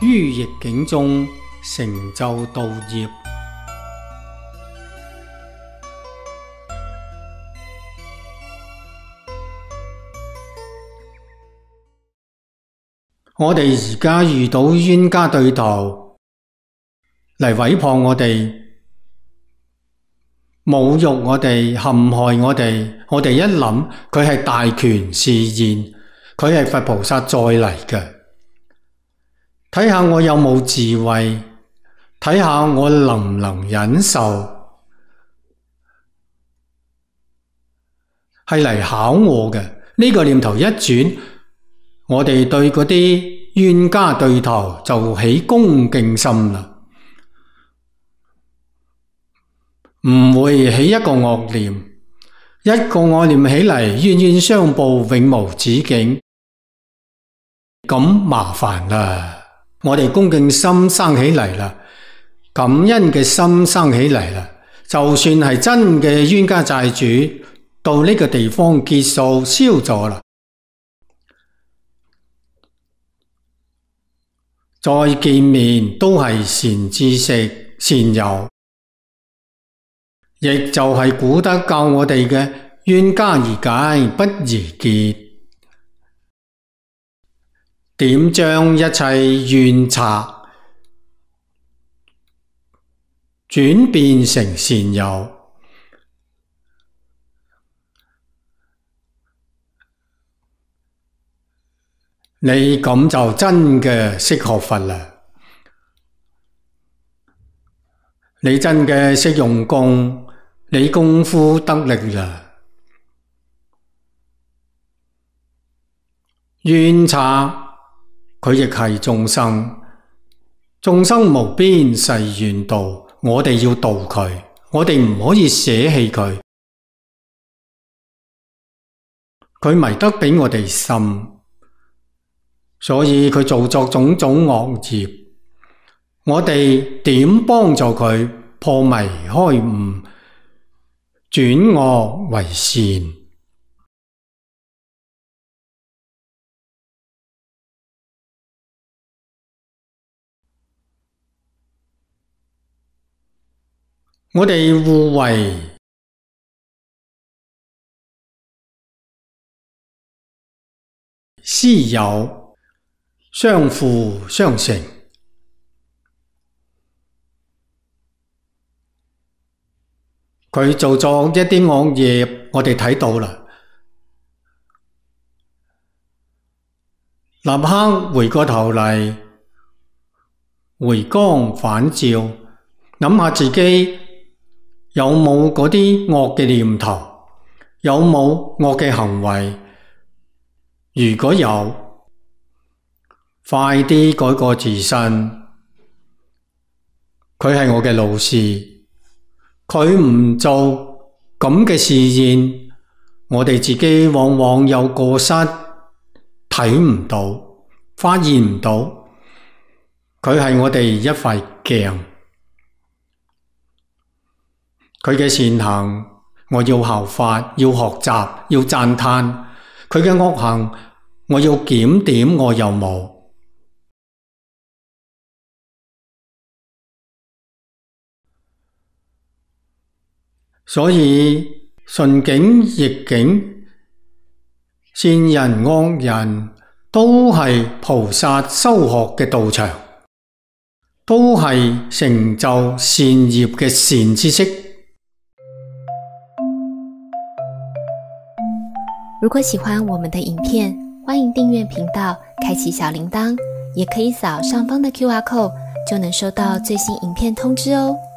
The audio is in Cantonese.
於逆境中成就道業。我哋而家遇到冤家對頭嚟毀謗我哋、侮辱我哋、陷害我哋一諗佢係大權示現，佢係佛菩薩再嚟嘅。睇下我有冇智慧，睇下我能唔能忍受，係嚟考我嘅。呢個念頭一轉，我哋對嗰啲冤家對頭就起恭敬心啦，唔會起一個惡念，一個惡念起嚟冤冤相報，永無止境，咁麻煩啦。我哋恭敬心生起嚟啦，感恩嘅心生起嚟啦，就算係真嘅冤家債主，到呢個地方結數消咗啦，再見面都係善知識、善友，亦就係古德教我哋嘅冤家宜解不宜結。點將一切怨賊轉變成善友？你咁就真嘅識學佛啦，你真嘅識用功，你功夫得力啦。冤賊佢亦係眾生，眾生無邊誓願度，我哋要度佢，我哋唔可以捨棄佢。佢迷得比我哋深，所以佢做作種種惡業，我哋點幫助佢破迷開悟，轉惡為善？我哋互為師友，相輔相成。佢做咗一啲惡業，我哋睇到啦，立刻回過頭嚟，回光返照，諗下自己有冇嗰啲惡嘅念頭，有冇惡嘅行為？如果有，快啲改過自身。佢係我嘅老師，佢唔做咁嘅示現，我哋自己往往有過失，睇唔到，發現唔到。佢係我哋一塊鏡。佢嘅善行，我要效法，要學習，要讚嘆；佢嘅惡行，我要檢點我有冇。所以順境逆境，善人惡人，都係菩薩修學嘅道場，都係成就善業嘅善知識。 如果喜歡我們的影片，歡迎訂閱頻道，開啟小鈴鐺，也可以掃上方的QR code，就能收到最新影片通知哦。